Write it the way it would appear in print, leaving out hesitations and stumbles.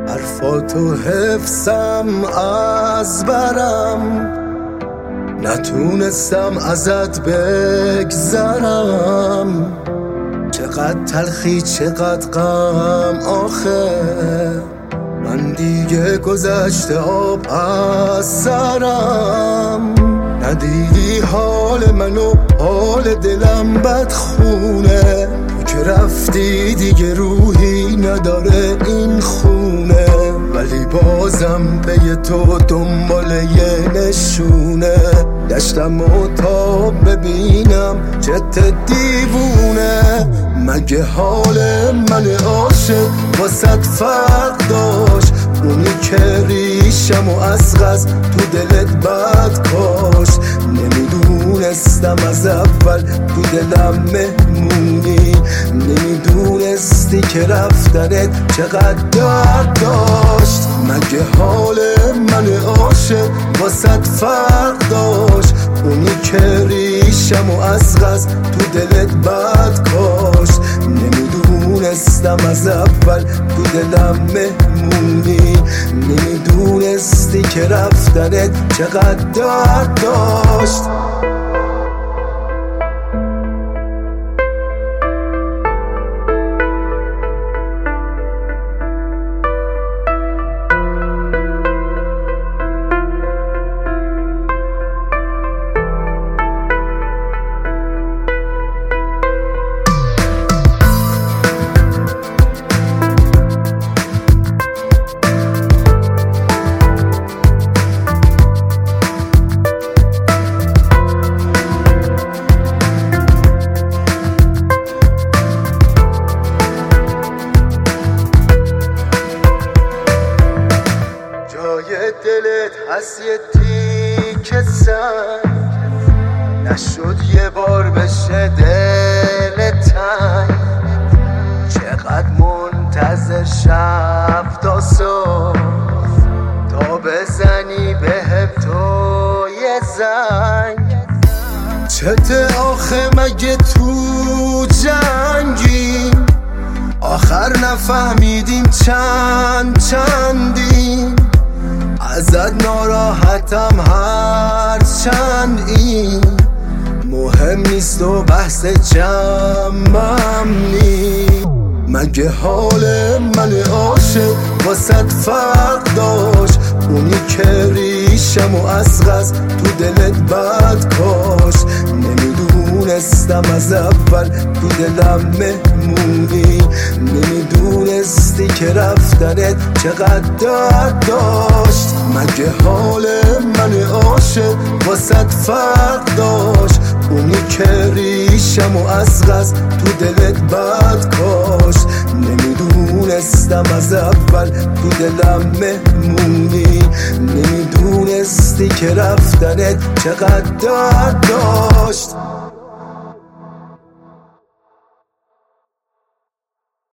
حرفاتو حفظم از برم، نتونستم ازت بگذرم. چقدر تلخی چقدر غم آخه، من دیگه گذشته آب از سرم. ندیدی حال منو، حال دلم بدخونه، تو که رفتی دیگه روحی نداره این خونه. ولی بازم پی تو دنبال یه نشونه، دشتم و تا ببینم چت دیوونه. مگه حال من عاشق واسه فرق داشت؟ اونی که ریشم و از غز تو دلت بد کاشت. نمیدونستم از اول تو دلم مهمونی، نمیدونستی که رفتنت چقدر درد داشت. مگه حال من عاشق واسه فرق داشت؟ اونی که ریشم و از غز تو دلت بد کاشت. نمیدونستم از اول تو دلم مهمونی، نمیدونستی که رفتنت چقدر درد داشت. دلت هست یه تیکه سنگ، نشد یه بار بشه دل تنگ. چقدر منتظر شب تا صبح تا بزنی بهم تو یه زنگ. چته آخه مگه تو جنگی؟ آخر نفهمیدیم چندیم. ازت ناراحتم هر چند این مهم نیست و بحث جمعم نی. مگه حال من عاشق واسه فرق داشت؟ اونی که ریشم و از غز تو دلت بد کاشت. نمیدونستم از اول تو دلم مهمونی، نمیدونستی که رفتنت چقدر درد داشت. مگه حال من عاشق واسه فرق داشت؟ اونی که ریشم و از غز تو دلت بد کاشت. نمیدونستم از اول تو دلم مهمونی، نمیدونستی که رفتنت چقدر درد داشت.